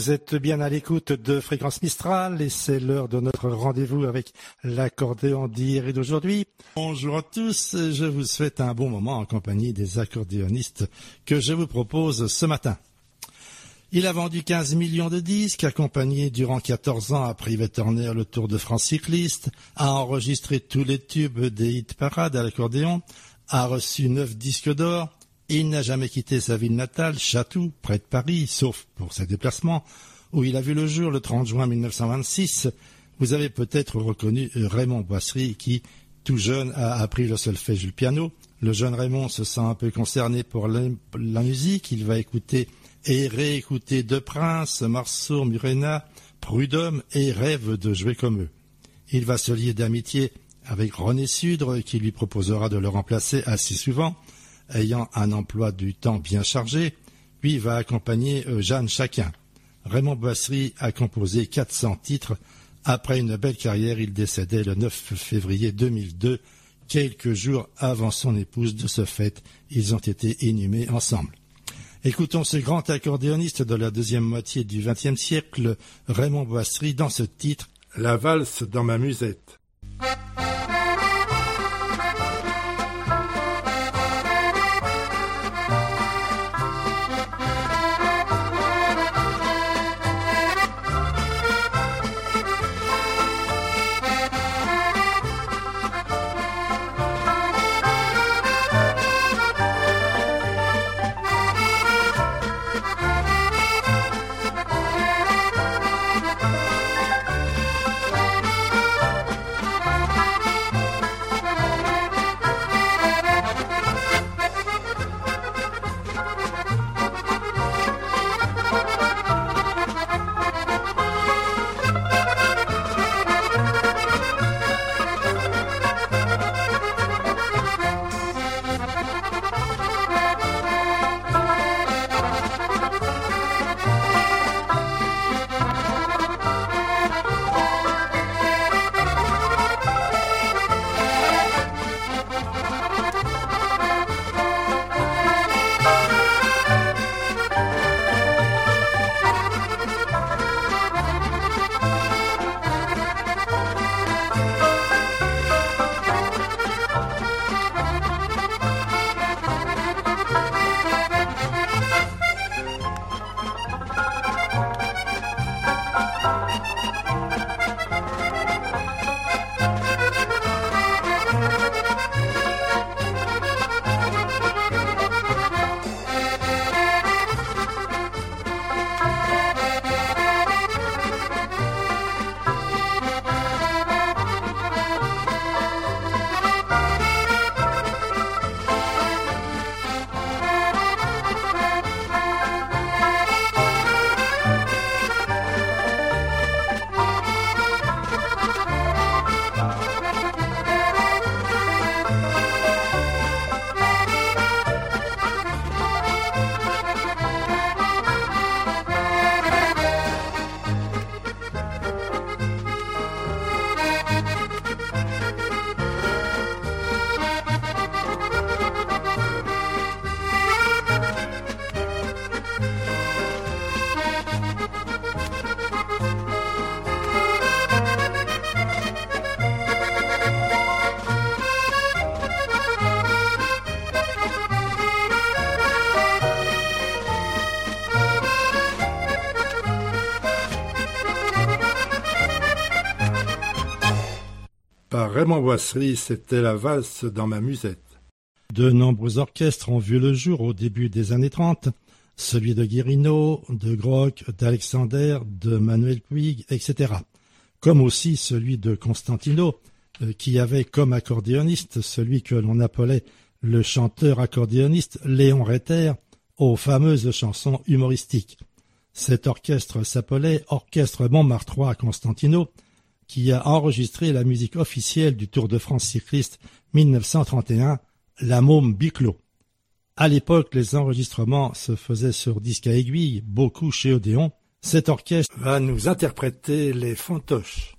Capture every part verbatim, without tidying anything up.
Vous êtes bien à l'écoute de Fréquence Mistral et c'est l'heure de notre rendez-vous avec l'accordéon d'hier et d'aujourd'hui. Bonjour à tous, je vous souhaite un bon moment en compagnie des accordéonistes que je vous propose ce matin. Il a vendu quinze millions de disques, accompagné durant quatorze ans à Privé Turner le Tour de France cycliste, a enregistré tous les tubes des hit parades à l'accordéon, a reçu neuf disques d'or. Il n'a jamais quitté sa ville natale, Chatou, près de Paris, sauf pour ses déplacements, où il a vu le jour le trente juin mille neuf cent vingt-six. Vous avez peut-être reconnu Raymond Boisserie qui, tout jeune, a appris le solfège et le piano. Le jeune Raymond se sent un peu concerné pour la, la musique. Il va écouter et réécouter De Prince, Marceau, Murena, Prud'homme et rêve de jouer comme eux. Il va se lier d'amitié avec René Sudre qui lui proposera de le remplacer assez souvent, ayant un emploi du temps bien chargé, puis va accompagner Jeanne Chacun. Raymond Boisserie a composé quatre cents titres. Après une belle carrière, il décédait le neuf février deux mille deux, quelques jours avant son épouse. De ce fait, ils ont été inhumés ensemble. Écoutons ce grand accordéoniste de la deuxième moitié du vingtième siècle, Raymond Boisserie, dans ce titre « La valse dans ma musette ». Raymond Boisserie, c'était la valse dans ma musette. De nombreux orchestres ont vu le jour au début des années trente, celui de Guérino, de Groc, d'Alexander, de Manuel Puig, et cetera. Comme aussi celui de Constantino, qui avait comme accordéoniste celui que l'on appelait le chanteur accordéoniste Léon Reiter, aux fameuses chansons humoristiques. Cet orchestre s'appelait Orchestre Montmartrois à Constantino, qui a enregistré la musique officielle du Tour de France cycliste mille neuf cent trente et un, La Môme Biclot. À l'époque, les enregistrements se faisaient sur disque à aiguille, beaucoup chez Odéon. Cet orchestre va nous interpréter les fantoches.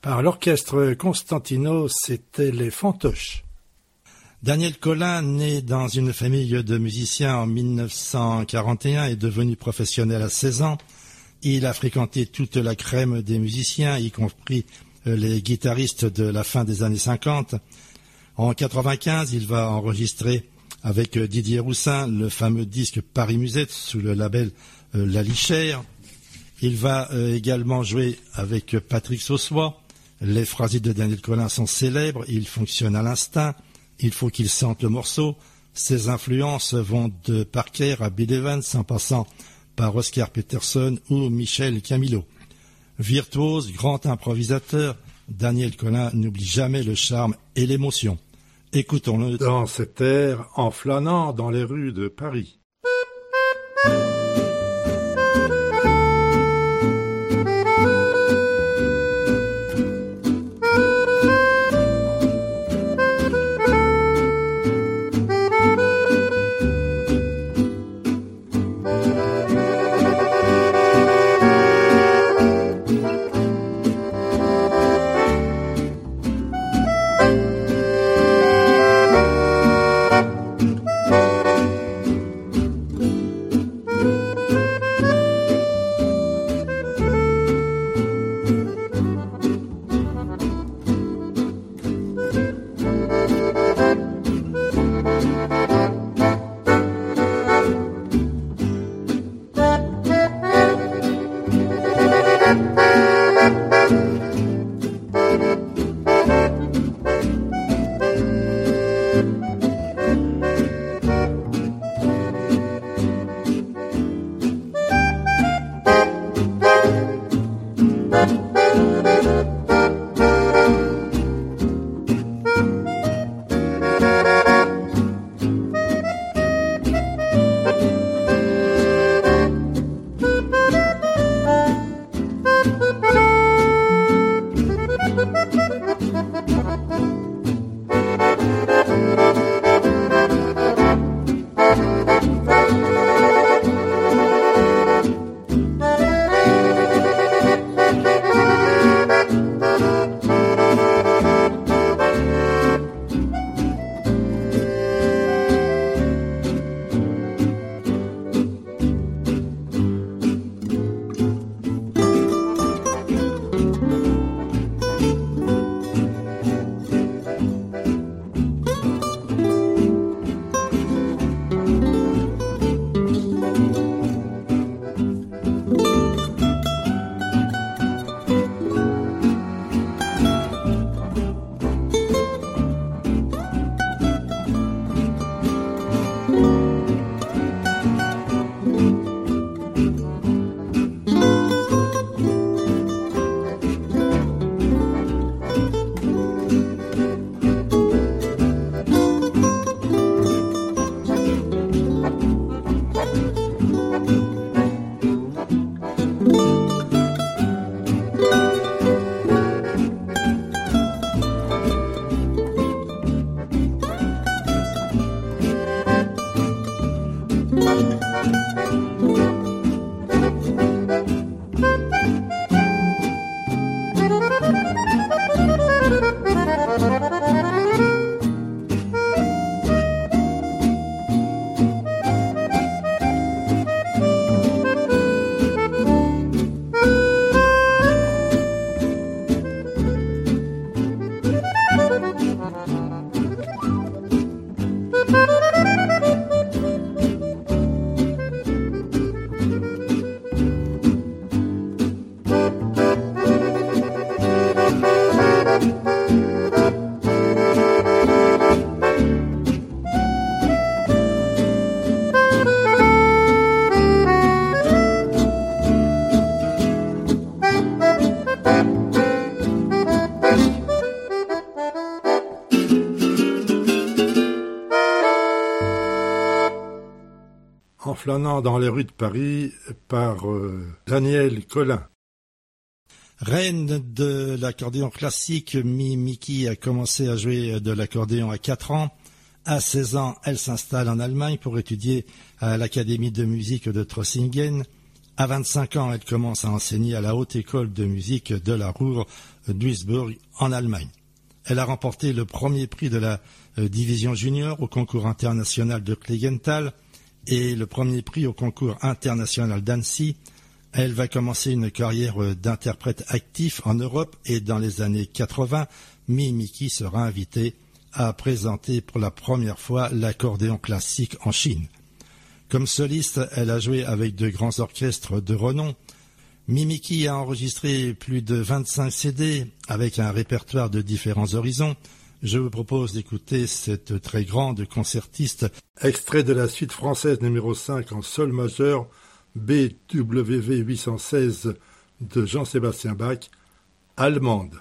Alors, l'orchestre Constantino, c'était les Fantoches. Daniel Colin, né dans une famille de musiciens en mille neuf cent quarante et un, est devenu professionnel à seize ans. Il a fréquenté toute la crème des musiciens, y compris les guitaristes de la fin des années cinquante. En quatre-vingt-quinze, il va enregistrer avec Didier Roussin le fameux disque Paris Musette sous le label La Lichère. Il va également jouer avec Patrick Sossois. Les phrasies de Daniel Colin sont célèbres, il fonctionne à l'instinct. Il faut qu'il sente le morceau. Ses influences vont de Parker à Bill Evans en passant par Oscar Peterson ou Michel Camilo. Virtuose, grand improvisateur, Daniel Colin n'oublie jamais le charme et l'émotion. Écoutons-le dans cet air en flânant dans les rues de Paris. En flânant dans les rues de Paris par euh, Daniel Colin. Reine de l'accordéon classique, Miki a commencé à jouer de l'accordéon à quatre ans. À seize ans, elle s'installe en Allemagne pour étudier à l'Académie de musique de Trossingen. À vingt-cinq ans, elle commence à enseigner à la Haute École de musique de la Ruhr Duisburg en Allemagne. Elle a remporté le premier prix de la euh, division junior au concours international de Klingenthal et le premier prix au concours international d'Annecy. Elle va commencer une carrière euh, d'interprète actif en Europe et dans les années quatre-vingts, Mimiki sera invitée à présenter pour la première fois l'accordéon classique en Chine. Comme soliste, elle a joué avec de grands orchestres de renom. Mimiki a enregistré plus de vingt-cinq C D avec un répertoire de différents horizons. Je vous propose d'écouter cette très grande concertiste. Extrait de la suite française numéro cinq en sol majeur, B W V huit cent seize de Jean-Sébastien Bach, allemande.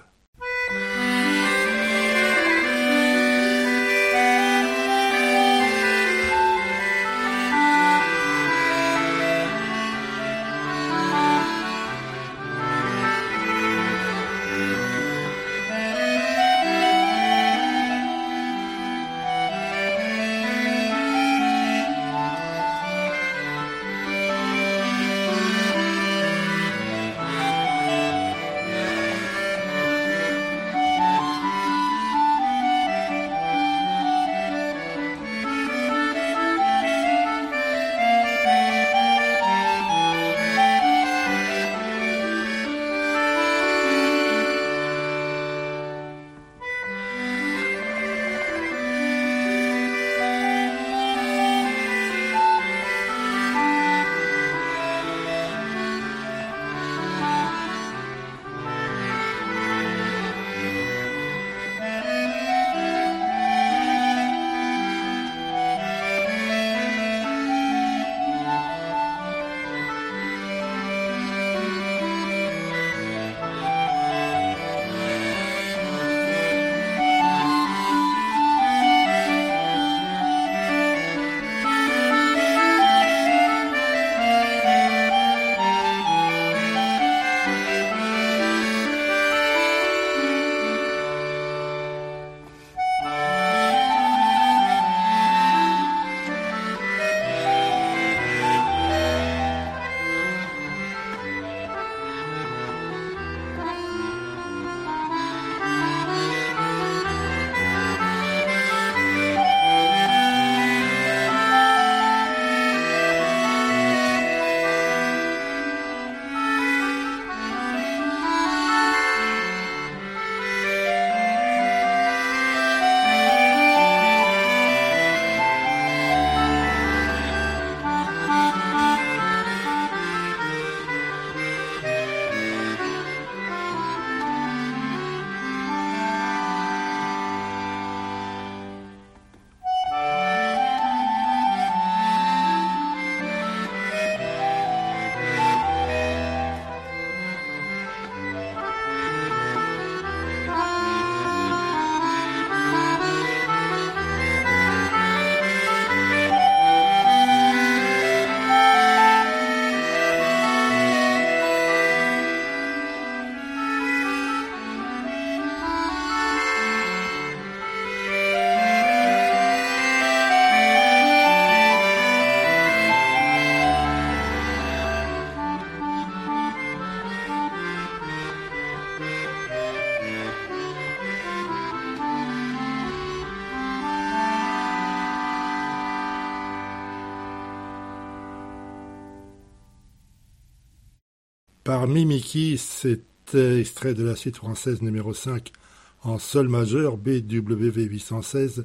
Par Mimiki, c'était extrait de la suite française numéro cinq en sol majeur B W V huit cent seize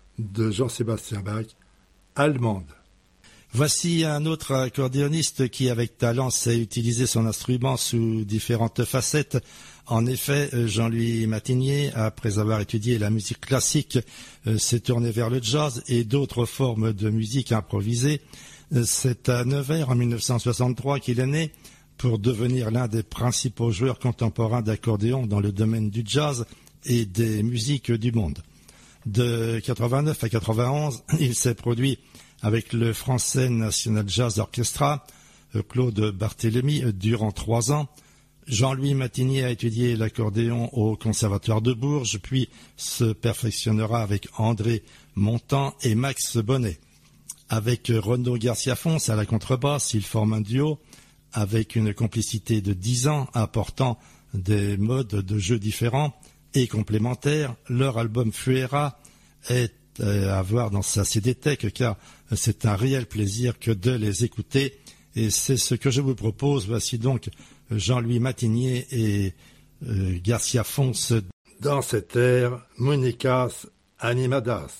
de Jean-Sébastien Bach, allemande. Voici un autre accordéoniste qui, avec talent, sait utiliser son instrument sous différentes facettes. En effet, Jean-Louis Matigné, après avoir étudié la musique classique, s'est tourné vers le jazz et d'autres formes de musique improvisée. C'est à Nevers, en mille neuf cent soixante-trois, qu'il est né pour devenir l'un des principaux joueurs contemporains d'accordéon dans le domaine du jazz et des musiques du monde. De quatre-vingt-neuf à quatre-vingt-onze, il s'est produit avec le Français National Jazz Orchestra, Claude Barthélemy, durant trois ans. Jean-Louis Matigné a étudié l'accordéon au Conservatoire de Bourges, puis se perfectionnera avec André Montand et Max Bonnet. Avec Renaud Garcia-Fons à la contrebasse, il forme un duo avec une complicité de dix ans apportant des modes de jeu différents et complémentaires. Leur album Fuera est à voir dans sa C D Tech car c'est un réel plaisir que de les écouter et c'est ce que je vous propose. Voici donc Jean-Louis Matinier et euh, Garcia Fons dans cet air Muñecas Animadas.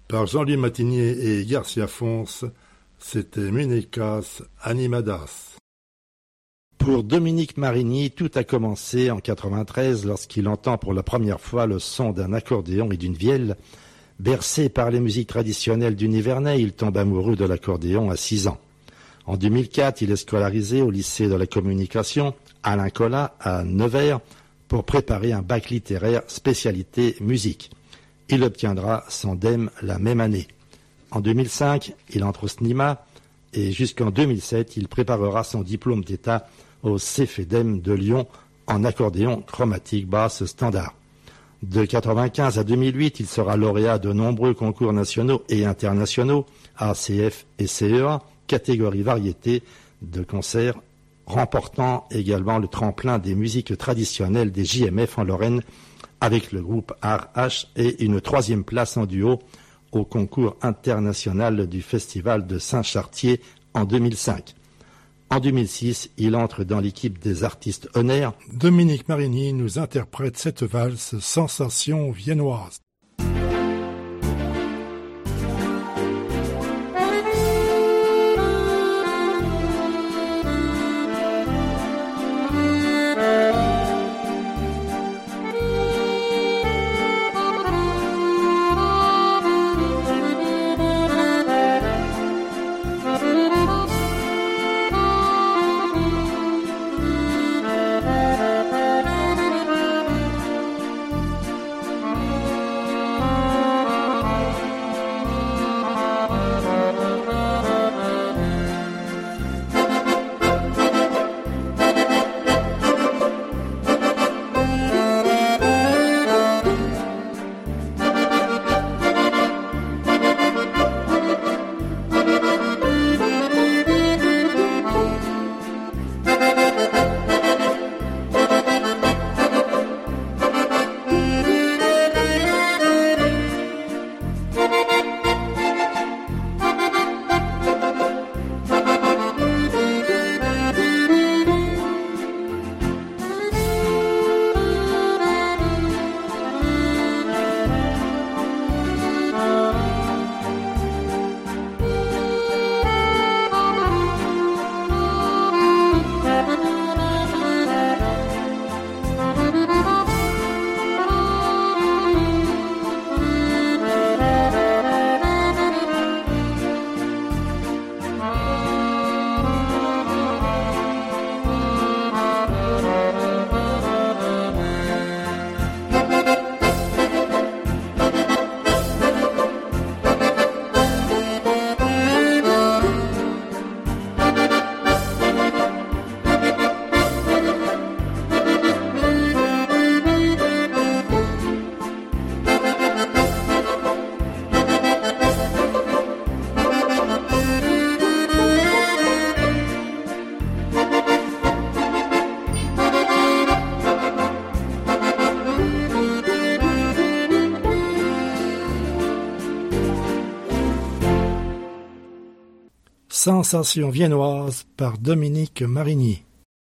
Par Jean-Louis Matinier et Garcia Fonce, c'était Muñecas Animadas. Pour Dominique Marigny, tout a commencé en quatre-vingt-treize lorsqu'il entend pour la première fois le son d'un accordéon et d'une vielle. Bercé par les musiques traditionnelles du Nivernais, il tombe amoureux de l'accordéon à six ans. En deux mille quatre, il est scolarisé au lycée de la communication Alain Collat à Nevers pour préparer un bac littéraire spécialité musique. Il obtiendra son D E M la même année. En deux mille cinq, il entre au S N I M A et jusqu'en deux mille sept, il préparera son diplôme d'État au Cefedem de Lyon en accordéon chromatique basse standard. De quatre-vingt-quinze à deux mille huit, il sera lauréat de nombreux concours nationaux et internationaux, A C F et C E A, catégorie variété de concerts, remportant également le tremplin des musiques traditionnelles des J M F en Lorraine avec le groupe R H et une troisième place en duo au concours international du Festival de Saint-Chartier en deux mille cinq. En deux mille six, il entre dans l'équipe des artistes honneurs. Dominique Marigny nous interprète cette valse Sensation viennoise. Sensation viennoise par Dominique Marigny.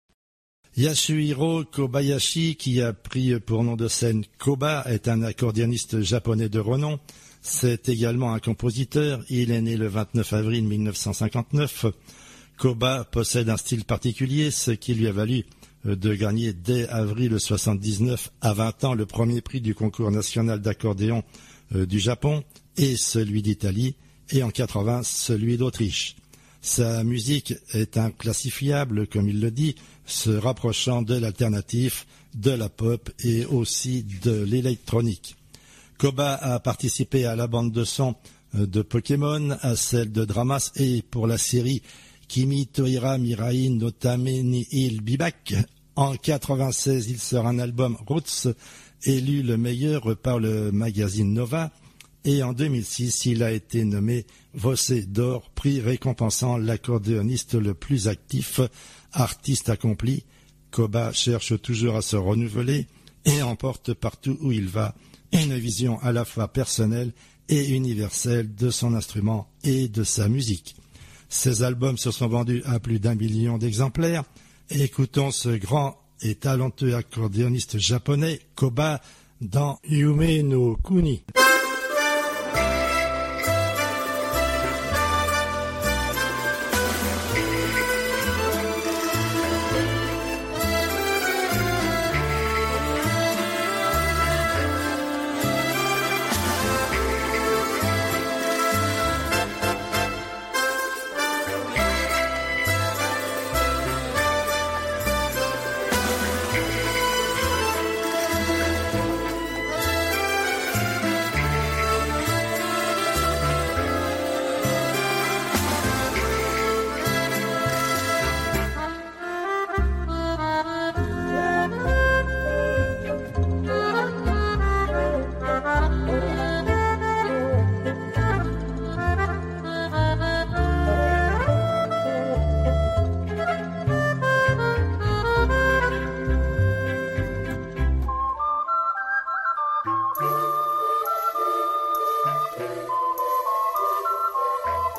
Yasuhiro Kobayashi, qui a pris pour nom de scène Koba, est un accordéoniste japonais de renom. C'est également un compositeur. Il est né le vingt-neuf avril mille neuf cent cinquante-neuf. Koba possède un style particulier, ce qui lui a valu de gagner dès avril soixante-dix-neuf à vingt ans le premier prix du concours national d'accordéon du Japon et celui d'Italie, et en quatre-vingts celui d'Autriche. Sa musique est inclassifiable, comme il le dit, se rapprochant de l'alternatif, de la pop et aussi de l'électronique. Koba a participé à la bande de son de Pokémon, à celle de Dramas et pour la série Kimi Toira Mirai no Tame ni il Bibak. En quatre-vingt-seize, il sort un album Roots, élu le meilleur par le magazine Nova. Et en deux mille six, il a été nommé Voce d'or, prix récompensant l'accordéoniste le plus actif, artiste accompli. Koba cherche toujours à se renouveler et emporte partout où il va une vision à la fois personnelle et universelle de son instrument et de sa musique. Ses albums se sont vendus à plus d'un million d'exemplaires. Écoutons ce grand et talentueux accordéoniste japonais, Koba, dans Yume no Kuni.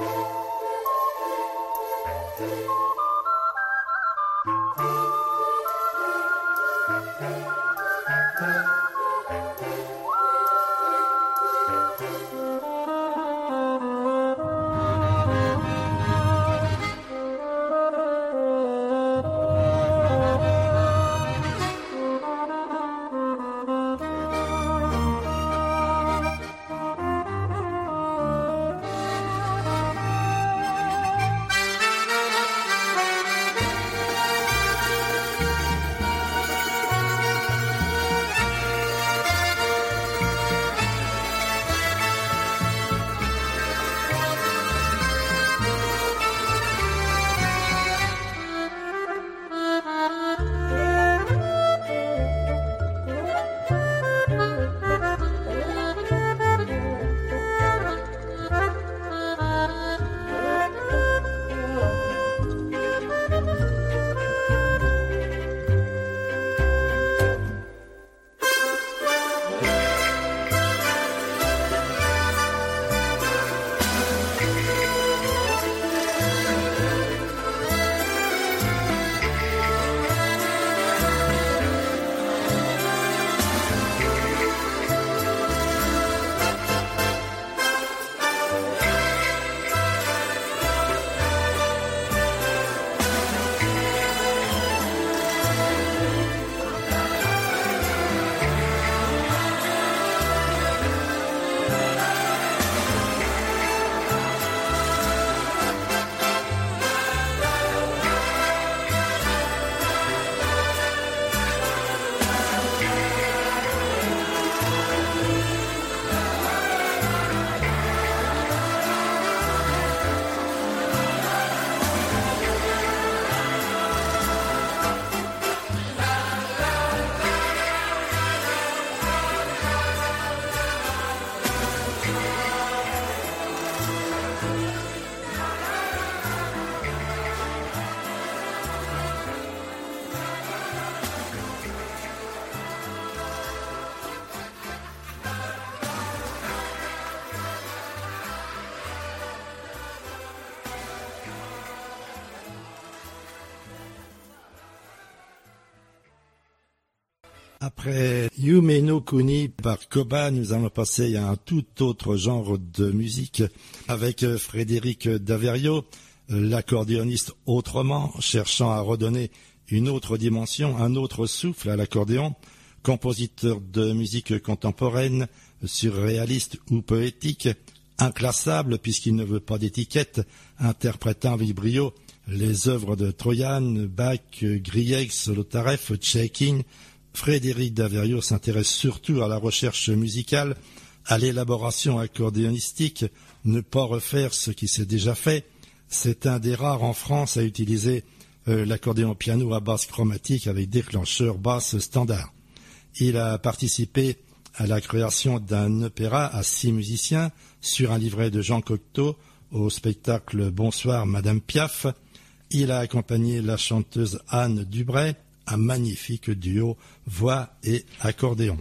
Après Yume no Kuni par Koba, nous allons passer à un tout autre genre de musique avec Frédéric Daverio, l'accordéoniste autrement, cherchant à redonner une autre dimension, un autre souffle à l'accordéon, compositeur de musique contemporaine, surréaliste ou poétique, inclassable puisqu'il ne veut pas d'étiquette, interprétant avec brio les œuvres de Troyan, Bach, Grieg, Solotareff, Tchékin. Frédéric Daverio s'intéresse surtout à la recherche musicale, à l'élaboration accordéonistique, ne pas refaire ce qui s'est déjà fait. C'est un des rares en France à utiliser euh, l'accordéon piano à basse chromatique avec déclencheur basse standard. Il a participé à la création d'un opéra à six musiciens sur un livret de Jean Cocteau au spectacle Bonsoir Madame Piaf. Il a accompagné la chanteuse Anne Dubray, un magnifique duo voix et accordéon.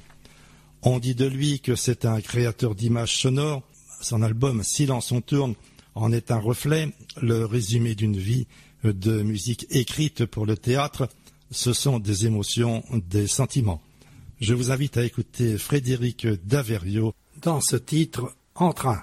On dit de lui que c'est un créateur d'images sonores. Son album Silence on tourne en est un reflet, le résumé d'une vie de musique écrite pour le théâtre. Ce sont des émotions, des sentiments. Je vous invite à écouter Frédéric Daverio dans ce titre En train.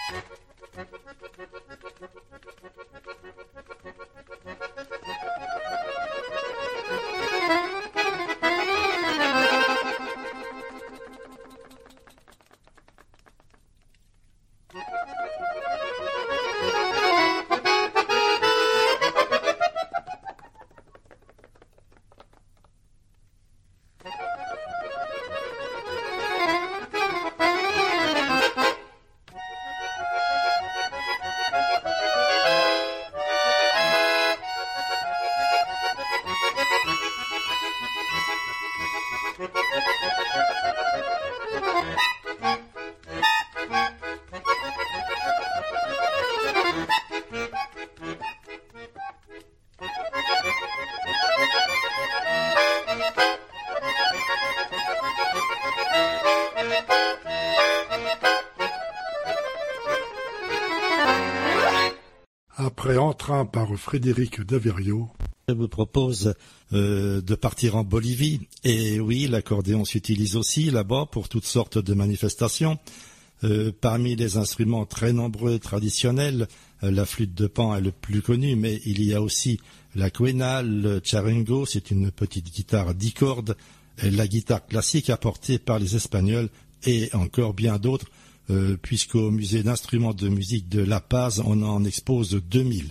Après Entrain par Frédéric Daverio. Je vous propose euh, de partir en Bolivie. Et oui, l'accordéon s'utilise aussi là-bas pour toutes sortes de manifestations. Euh, parmi les instruments très nombreux traditionnels, euh, la flûte de Pan est le plus connu, mais il y a aussi la quena, le charango, c'est une petite guitare dix cordes, la guitare classique apportée par les Espagnols et encore bien d'autres, euh, puisqu'au musée d'instruments de musique de La Paz, on en expose deux mille.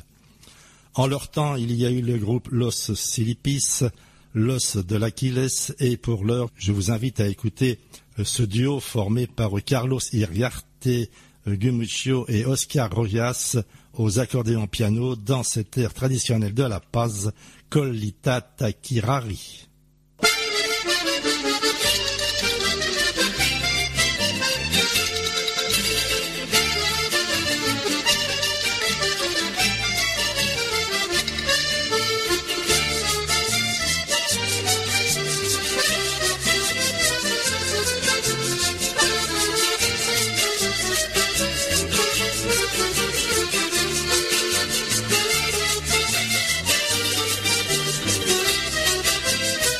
En leur temps, il y a eu le groupe Los Silipis, Los de l'Aquiles, et pour l'heure, je vous invite à écouter ce duo formé par Carlos Iriarte, Gumucio et Oscar Rojas aux accordéons piano dans cet air traditionnel de La Paz, Colita Taquirari. Thank you.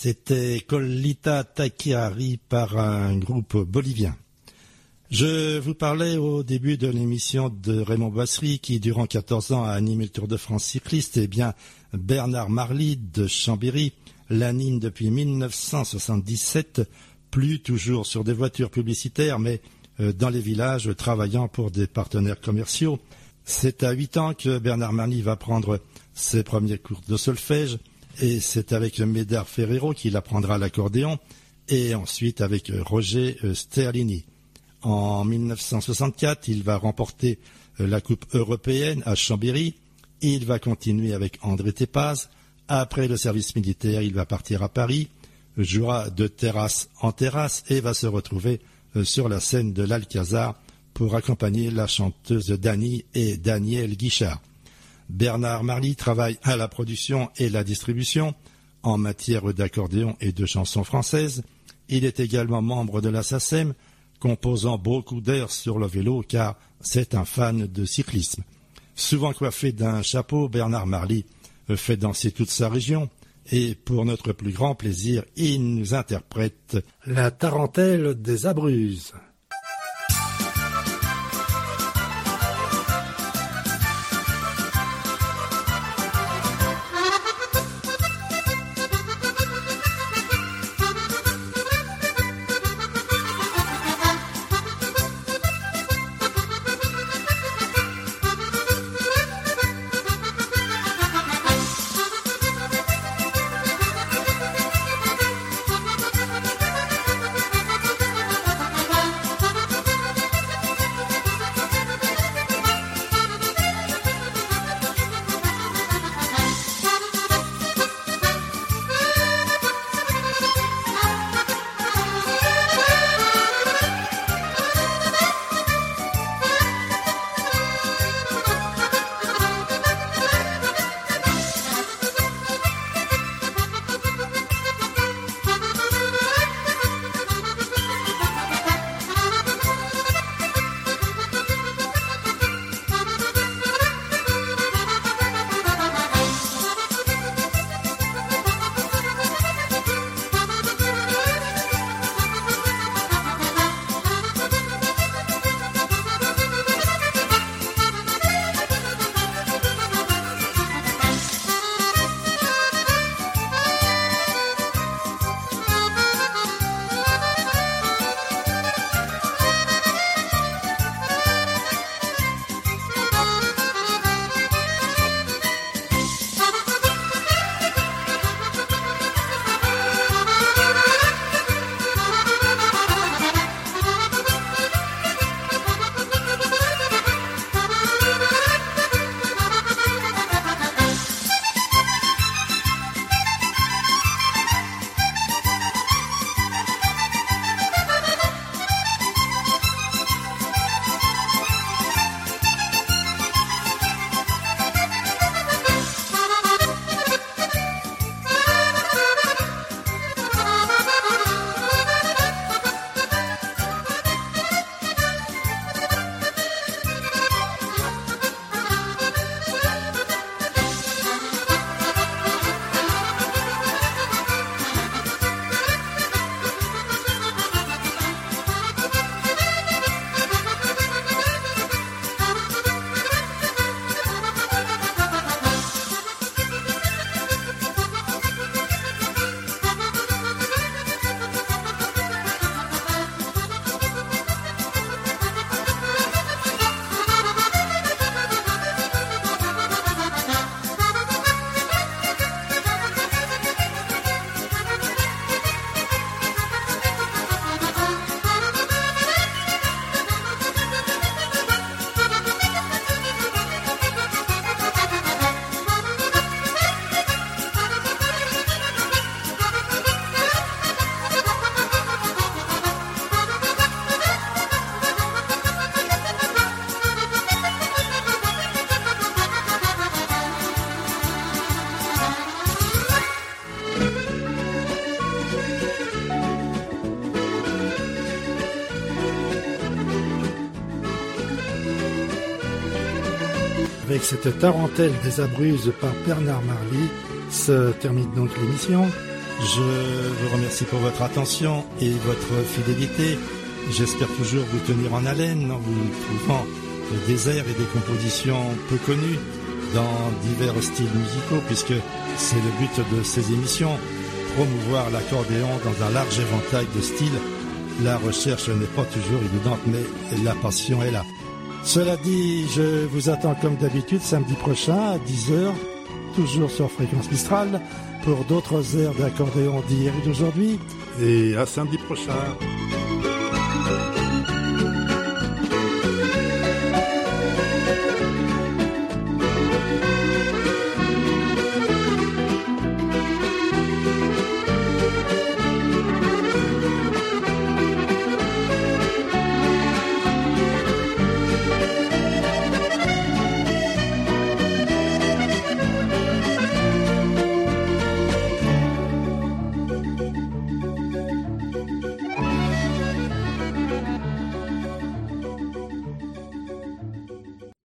C'était Colita Takiari par un groupe bolivien. Je vous parlais au début de l'émission de Raymond Boisserie qui, durant quatorze ans, a animé le Tour de France cycliste. Eh bien, Bernard Marly de Chambéry l'anime depuis mille neuf cent soixante-dix-sept, plus toujours sur des voitures publicitaires, mais dans les villages, travaillant pour des partenaires commerciaux. C'est à huit ans que Bernard Marly va prendre ses premiers cours de solfège, et c'est avec Médard Ferrero qu'il apprendra l'accordéon, et ensuite avec Roger Sterlini. En mille neuf cent soixante-quatre, il va remporter la Coupe européenne à Chambéry. Il va continuer avec André Tépaz. Après le service militaire, il va partir à Paris, jouera de terrasse en terrasse et va se retrouver sur la scène de l'Alcazar pour accompagner la chanteuse Dany et Daniel Guichard. Bernard Marly travaille à la production et la distribution en matière d'accordéon et de chansons françaises. Il est également membre de la SACEM, composant beaucoup d'airs sur le vélo car c'est un fan de cyclisme. Souvent coiffé d'un chapeau, Bernard Marly fait danser toute sa région et pour notre plus grand plaisir, il nous interprète la tarentelle des Abruzzes. Avec cette tarentelle des Abruzzes par Bernard Marly, se termine donc l'émission. Je vous remercie pour votre attention et votre fidélité. J'espère toujours vous tenir en haleine en vous trouvant des airs et des compositions peu connues dans divers styles musicaux, puisque c'est le but de ces émissions, promouvoir l'accordéon dans un large éventail de styles. La recherche n'est pas toujours évidente, mais la passion est là. Cela dit, je vous attends comme d'habitude samedi prochain à dix heures, toujours sur Fréquence Mistral, pour d'autres airs d'accordéon d'hier et d'aujourd'hui. Et à samedi prochain.